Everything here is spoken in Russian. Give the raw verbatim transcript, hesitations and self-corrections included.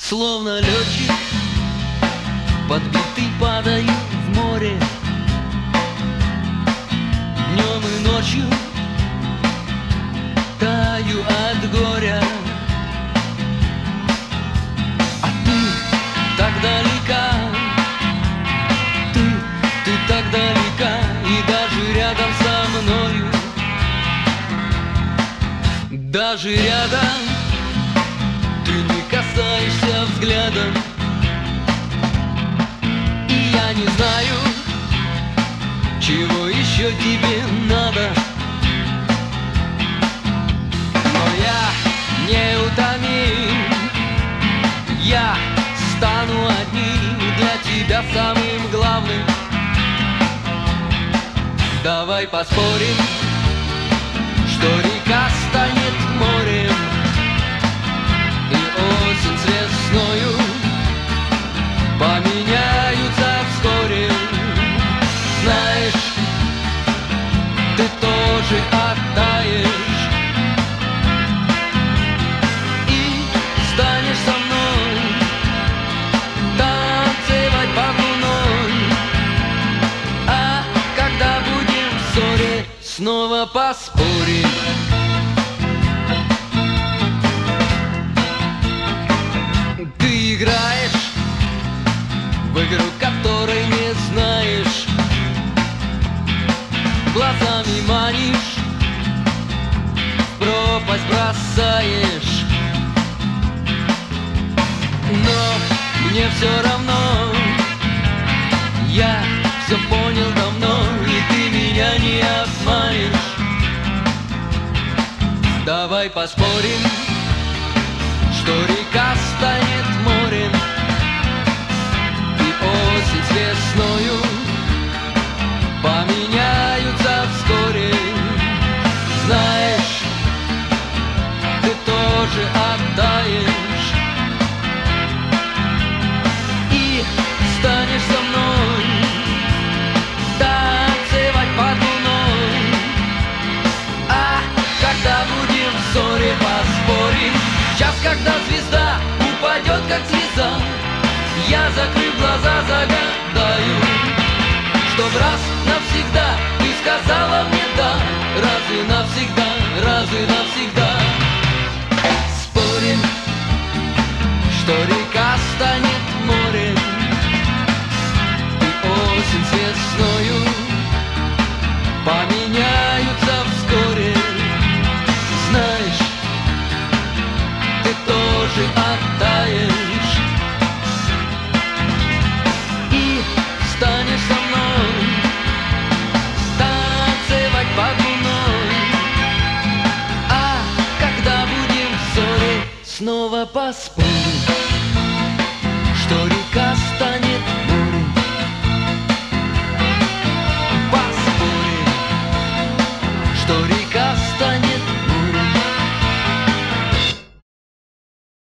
Словно летчик, подбитый, падаю в море. Днем и ночью таю от горя. А ты так далека, ты, ты так далека, и даже рядом со мною, даже рядом ты не касаешься взглядом. И я не знаю, чего еще тебе надо, но я неутомим, я стану одним для тебя самым главным. Давай поспорим, что река станет морем, и осень с весною поменяются вскоре. Знаешь, ты тоже оттаешь и станешь со мной танцевать под луной. А когда будем в ссоре, снова поспорим. Ты играешь в игру, которой не знаешь, глазами манишь, в пропасть бросаешь. Но мне все равно, я все понял давно, и ты меня не обманешь. Давай поспорим, что река станет морем, и осень с весною поменяются вскоре. Знаешь, ты тоже оттаешь и станешь со мной танцевать под луной. А когда будем в ссоре, поспорим. Час, когда звезда упадет, как слеза, я, закрыв глаза, загадаю, чтоб раз навсегда ты сказала мне да. Разве навсегда, разве навсегда? Спорим, что река станет морем, и осень с весною поменяются вскоре. Знаешь, ты тоже оттаешь и станешь со мной танцевать под луной. А когда будем в ссоре, снова поспорим, что река станет